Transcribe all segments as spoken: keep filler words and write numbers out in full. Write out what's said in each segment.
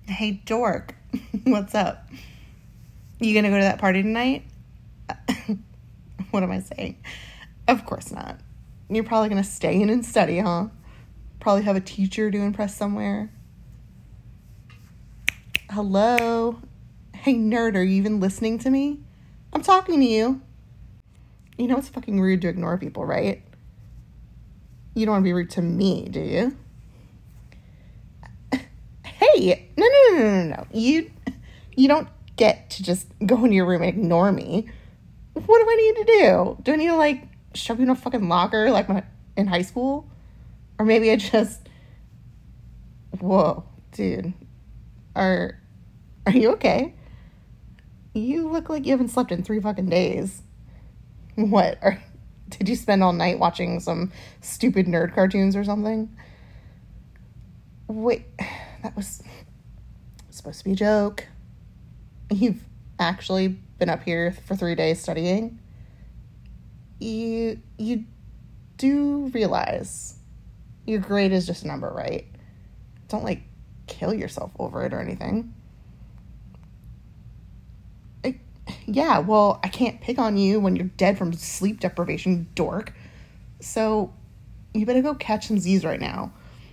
Hey, dork. What's up? You gonna go to that party tonight? What am I saying? Of course not. You're probably gonna stay in and study, huh? Probably have a teacher to impress somewhere. Hello? Hey, nerd, are you even listening to me? I'm talking to you. You know it's fucking rude to ignore people, right? You don't want to be rude to me, do you? Hey, no, no, no, no, no, no. You, you don't get to just go into your room and ignore me. What do I need to do? Do I need to, like, shove you in a fucking locker like my, in high school? Or maybe I just... Whoa, dude. Are, are you okay? You look like you haven't slept in three fucking days. What? Are, did you spend all night watching some stupid nerd cartoons or something? Wait, that was supposed to be a joke. You've actually been up here for three days studying? You, you do realize your grade is just a number, right? Don't, like, kill yourself over it or anything. I, yeah, well, I can't pick on you when you're dead from sleep deprivation, dork. So, you better go catch some Z's right now.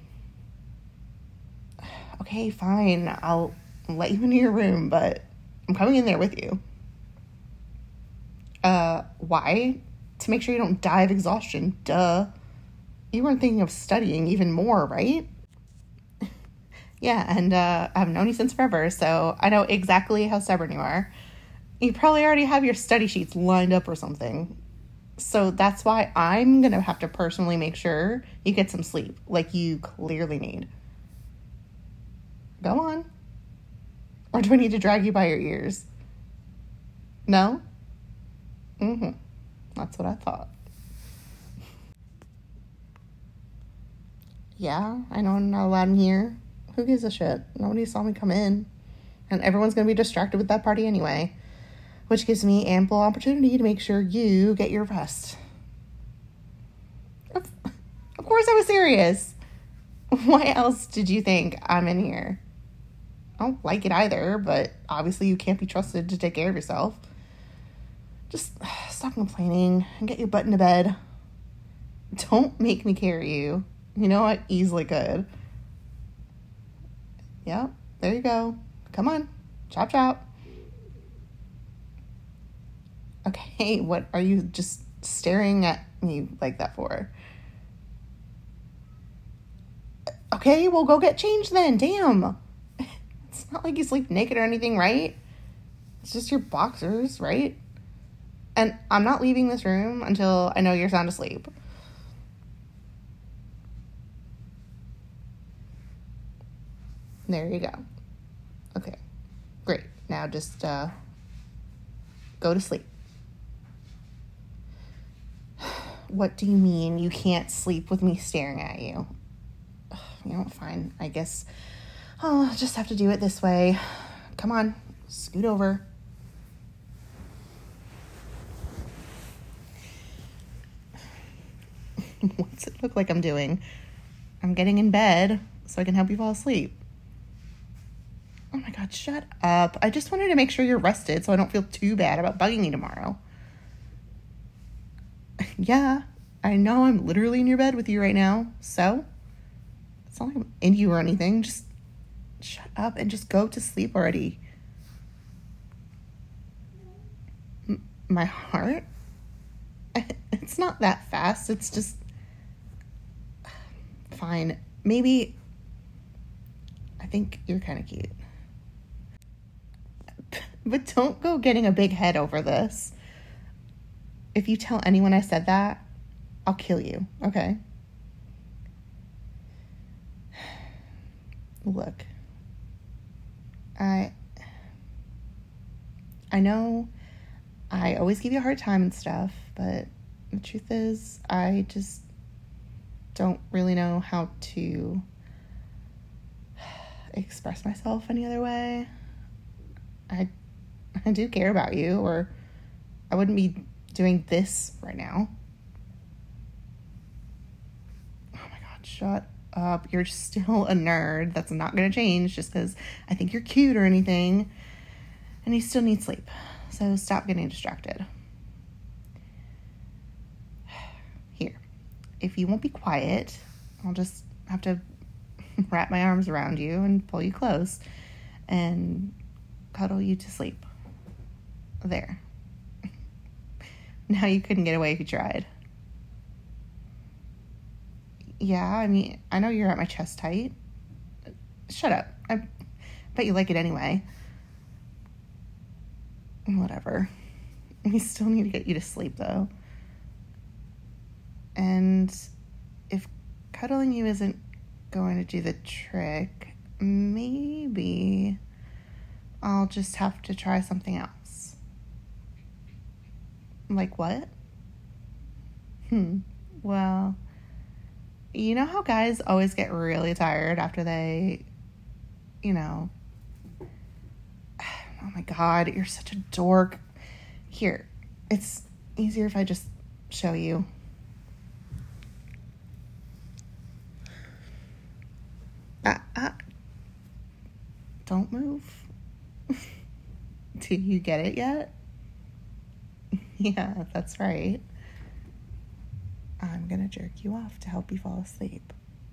Okay, fine. I'll let you into your room, but I'm coming in there with you. Uh, why? To make sure you don't die of exhaustion. Duh. You weren't thinking of studying even more, right? Yeah, and uh, I've known you since forever, so I know exactly how stubborn you are. You probably already have your study sheets lined up or something. So that's why I'm going to have to personally make sure you get some sleep, like you clearly need. Go on. Or do I need to drag you by your ears? No? Mm-hmm. That's what I thought. Yeah, I know I'm not allowed in here. Who gives a shit? Nobody saw me come in. And everyone's going to be distracted with that party anyway. Which gives me ample opportunity to make sure you get your rest. Of, of course I was serious. Why else did you think I'm in here? I don't like it either, but obviously you can't be trusted to take care of yourself. Just stop complaining and get your butt into bed. Don't make me carry you. You know I easily could. Yeah, there you go. Come on. Chop chop. Okay, what are you just staring at me like that for? Okay, well go get changed then. Damn. It's not like you sleep naked or anything, right? It's just your boxers, right? And I'm not leaving this room until I know you're sound asleep. There you go. Okay, great. Now just uh, go to sleep. What do you mean you can't sleep with me staring at you? You know, fine. I guess I'll just have to do it this way. Come on, scoot over. What's it look like I'm doing? I'm getting in bed so I can help you fall asleep. Oh my God, shut up. I just wanted to make sure you're rested so I don't feel too bad about bugging you tomorrow. Yeah, I know I'm literally in your bed with you right now, so it's not like I'm into you or anything. Just shut up and just go to sleep already. M- my heart? It's not that fast. It's just... Fine. Maybe... I think you're kind of cute. But don't go getting a big head over this. If you tell anyone I said that, I'll kill you, okay? Look, I, I know I always give you a hard time and stuff, but the truth is I just don't really know how to express myself any other way. I, I do care about you, or I wouldn't be doing this right now. Oh my God, shut up. You're still a nerd. That's not going to change just because I think you're cute or anything. And you still need sleep. So stop getting distracted. Here. If you won't be quiet, I'll just have to wrap my arms around you and pull you close and cuddle you to sleep. There. Now you couldn't get away if you tried. Yeah, I mean, I know you're at my chest tight. Shut up. I bet you like it anyway. Whatever. We still need to get you to sleep, though. And if cuddling you isn't going to do the trick, maybe I'll just have to try something else. Like what? Hmm. Well, you know how guys always get really tired after they, you know... Oh my God, you're such a dork. Here, it's easier if I just show you. Ah, ah. Don't move. Do you get it yet? Yeah, that's right. I'm gonna jerk you off to help you fall asleep.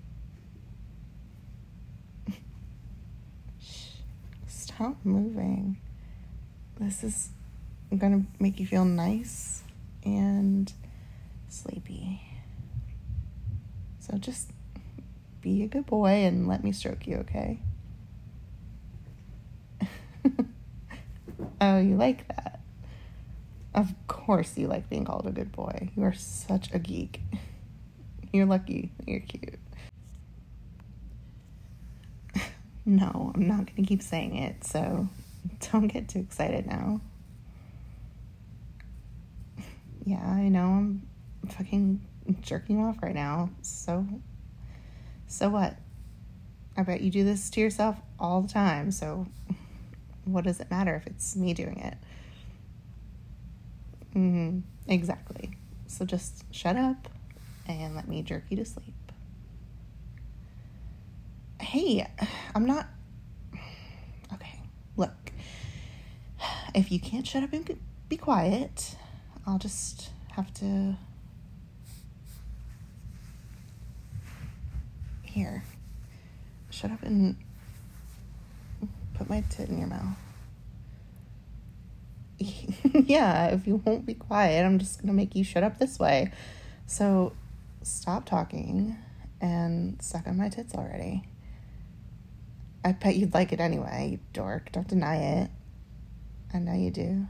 Shh. Stop moving. This is gonna make you feel nice and sleepy. So just be a good boy and let me stroke you, okay? Oh, you like that? Of course you like being called a good boy. You are such a geek. You're lucky. You're cute. No, I'm not going to keep saying it, so don't get too excited now. Yeah, I know I'm fucking jerking you off right now. So, so what? I bet you do this to yourself all the time, so what does it matter if it's me doing it? Mm-hmm, exactly. So just shut up and let me jerk you to sleep. Hey, I'm not... Okay, look. If you can't shut up and be quiet, I'll just have to... Here. Shut up and put my tit in your mouth. Yeah, if you won't be quiet, I'm just gonna make you shut up this way. So stop talking and suck on my tits already. I bet you'd like it anyway, you dork. Don't deny it. I know you do.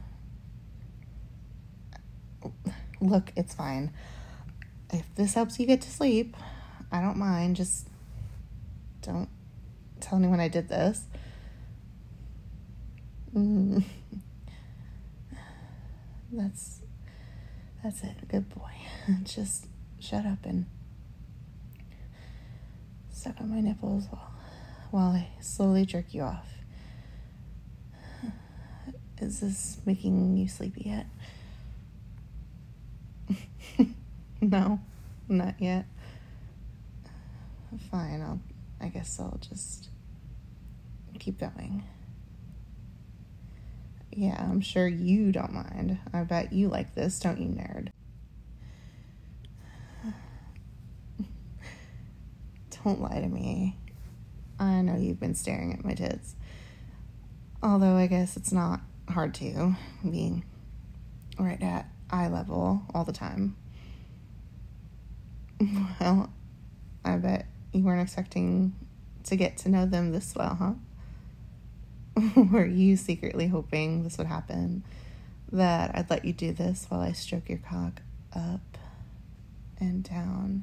Look, it's fine. If this helps you get to sleep, I don't mind. Just don't tell anyone I did this. Mm. That's that's it. Good boy. Just shut up and suck on my nipples while while I slowly jerk you off. Is this making you sleepy yet? No, not yet. Fine, I'll I guess I'll just keep going. Yeah, I'm sure you don't mind. I bet you like this, don't you, nerd? Don't lie to me. I know you've been staring at my tits. Although I guess it's not hard to, being right at eye level all the time. Well, I bet you weren't expecting to get to know them this well, huh? Were you secretly hoping this would happen? That I'd let you do this while I stroke your cock up and down?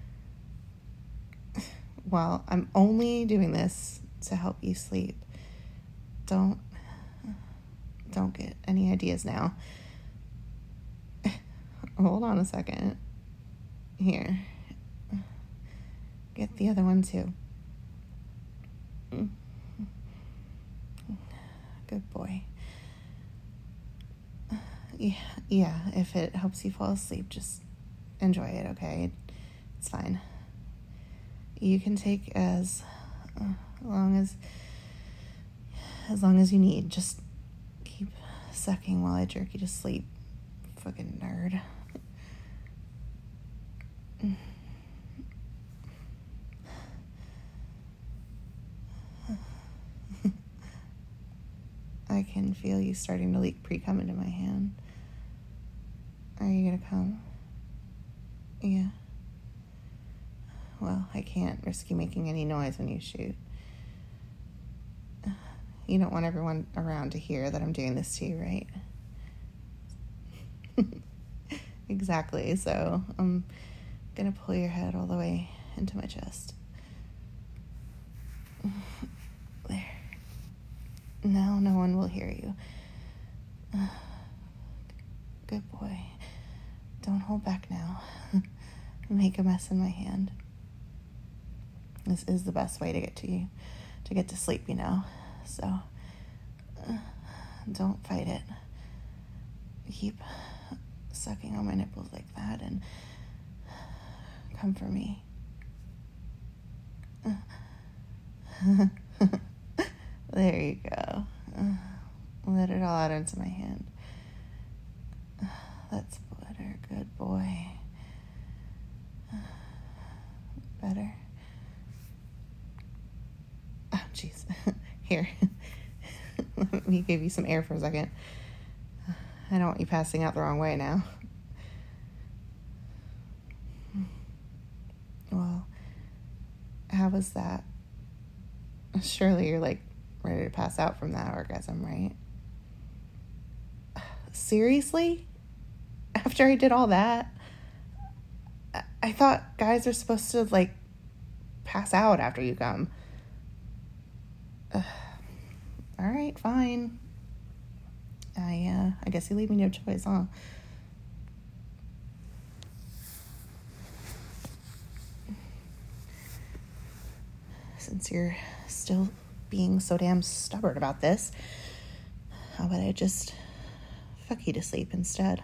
Well, I'm only doing this to help you sleep. Don't, don't get any ideas now. Hold on a second. Here. Get the other one too. Good boy. Yeah, yeah, if it helps you fall asleep, just enjoy it, okay? It's fine. You can take as uh, long as as long as you need. Just keep sucking while I jerk you to sleep. Fucking nerd. I can feel you starting to leak pre-cum into my hand. Are you gonna come? Yeah. Well, I can't risk you making any noise when you shoot. You don't want everyone around to hear that I'm doing this to you, right? Exactly, so I'm gonna pull your head all the way into my chest. There. Now no one will hear you. Good boy. Don't hold back now. Make a mess in my hand. This is the best way to get to you, to get to sleep, you know. So, uh, don't fight it. Keep sucking on my nipples like that and come for me. There you go. Uh, let it all out into my hand. That's better. Good boy. Better. Oh, jeez. Here. Let me give you some air for a second. I don't want you passing out the wrong way now. Well, how was that? Surely you're, like, ready to pass out from that orgasm, right? Seriously? After I did all that? I, I thought guys are supposed to, like, pass out after you come. Uh, all right, fine. I, uh, I guess you leave me no choice, huh? Since you're still being so damn stubborn about this, how about I just fuck you to sleep instead?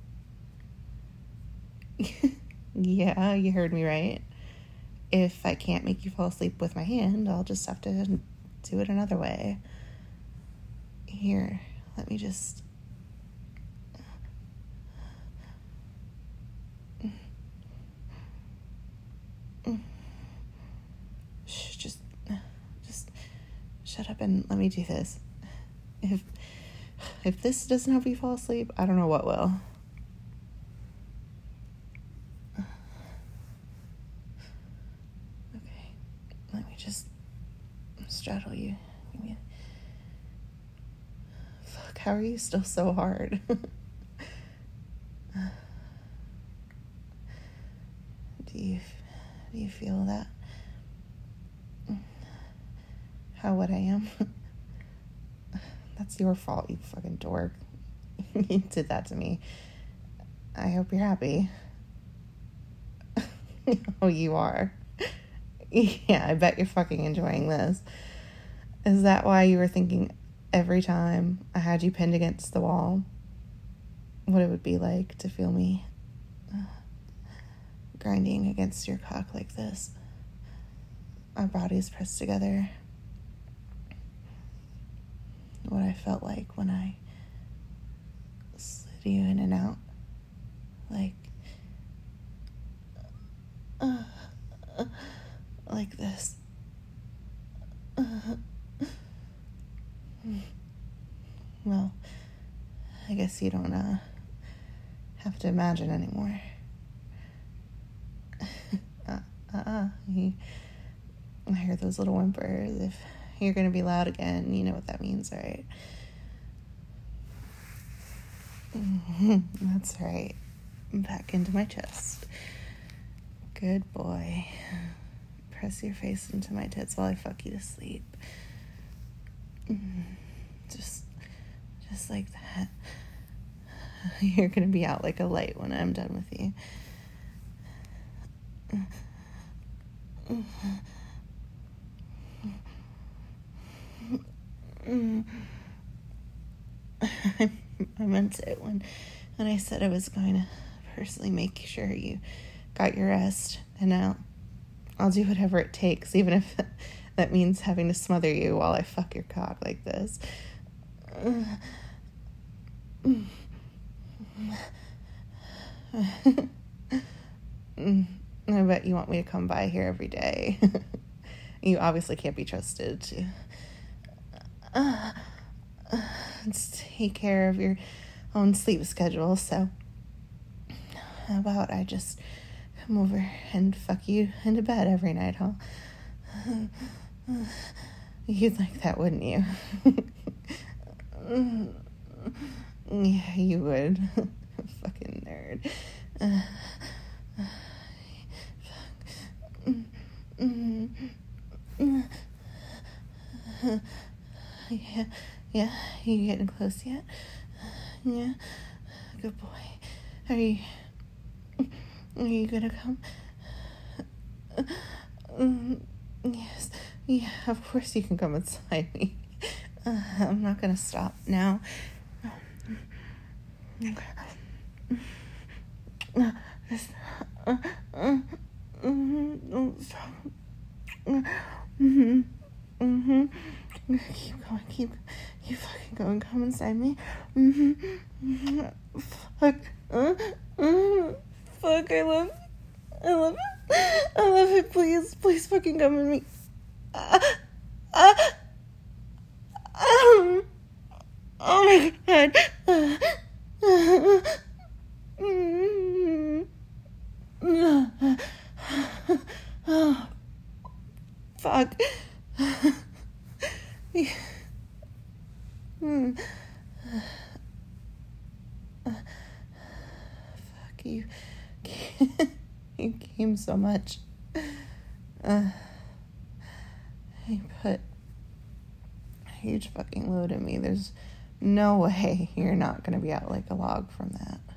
Yeah, you heard me right. If I can't make you fall asleep with my hand, I'll just have to do it another way. Here, let me just... Shh, just, just shut up and let me do this. If, if this doesn't help you fall asleep, I don't know what will. Okay, let me just straddle you. Give me a... Fuck, how are you still so hard? Do you, do you feel that? How wet I am? That's your fault, you fucking dork. You did that to me. I hope you're happy. Oh, you are. Yeah, I bet you're fucking enjoying this. Is that why you were thinking every time I had you pinned against the wall what it would be like to feel me uh, grinding against your cock like this? Our bodies pressed together. What I felt like when I slid you in and out, like, uh, uh, like this. Uh, well, I guess you don't uh, have to imagine anymore. uh, uh-uh. You, I hear those little whimpers. If you're gonna be loud again, you know what that means, right? That's right. Back into my chest. Good boy. Press your face into my tits while I fuck you to sleep. Just, just like that. You're gonna be out like a light when I'm done with you. I meant it when, when I said I was going to personally make sure you got your rest. And now I'll do whatever it takes, even if that means having to smother you while I fuck your cock like this. I bet you want me to come by here every day. You obviously can't be trusted to uh, uh, take care of your own sleep schedule, so how about I just come over and fuck you into bed every night, huh? You'd like that, wouldn't you? Yeah, you would. Fucking nerd. Uh, yeah, yeah, you getting close yet? Yeah, good boy. Are you, are you gonna come? Yes, yeah, of course you can come inside me. Uh, I'm not gonna stop now. Uh, this, uh, uh, don't stop. Mm-hmm. Mm-hmm. Keep going. Keep. Keep fucking going. Come inside me. Mm-hmm. Mm-hmm. Fuck. Uh, uh, fuck. I love. I love it. I love it. Please. Please fucking come in me. Uh, uh, um, oh my god. Uh, uh, mm, uh, oh, fuck. mm. uh, fuck you. You came so much. Uh, you put a huge fucking load in me. There's no way you're not gonna be out like a log from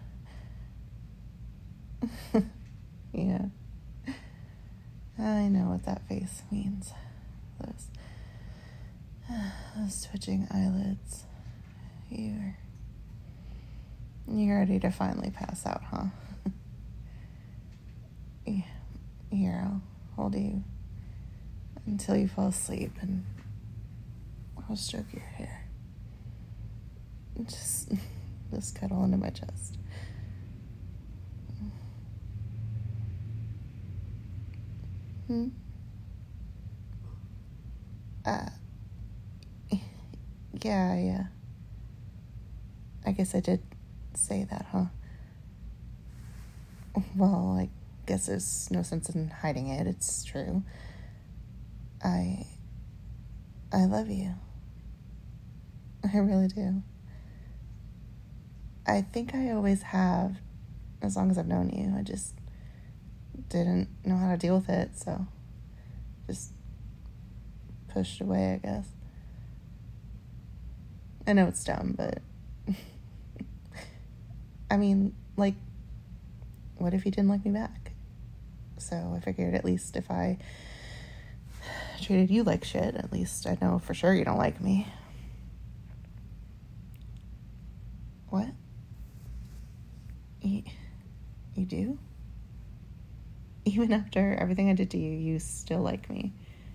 that. Yeah. I know what that face means. Those, those twitching eyelids. You're, you're ready to finally pass out, huh? Yeah. Here, I'll hold you until you fall asleep, and I'll stroke your hair. Just, just cuddle into my chest. Hmm? Uh, yeah, yeah. I guess I did say that, huh? Well, I guess there's no sense in hiding it. It's true. I... I love you. I really do. I think I always have, as long as I've known you. I just didn't know how to deal with it, so just pushed away, I guess. I know it's dumb, but I mean, like, what if you didn't like me back? So I figured at least if I treated you like shit, at least I know for sure you don't like me. What? You, you do? Even after everything I did to you, you still like me.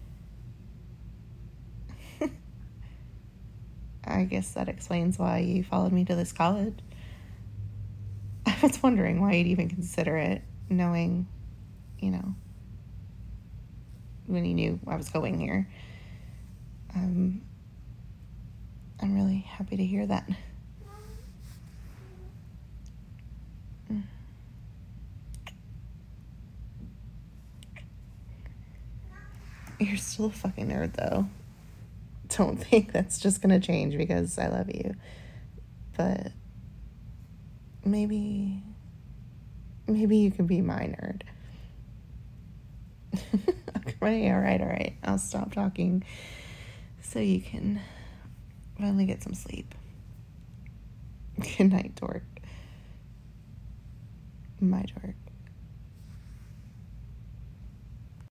I guess that explains why you followed me to this college. I was wondering why you'd even consider it, knowing, you know, when you knew I was going here. Um, I'm really happy to hear that. You're still a fucking nerd, though. Don't think that's just gonna change because I love you. But maybe, maybe you can be my nerd. Okay, all right, all right. I'll stop talking so you can finally get some sleep. Good night, dork. My dork.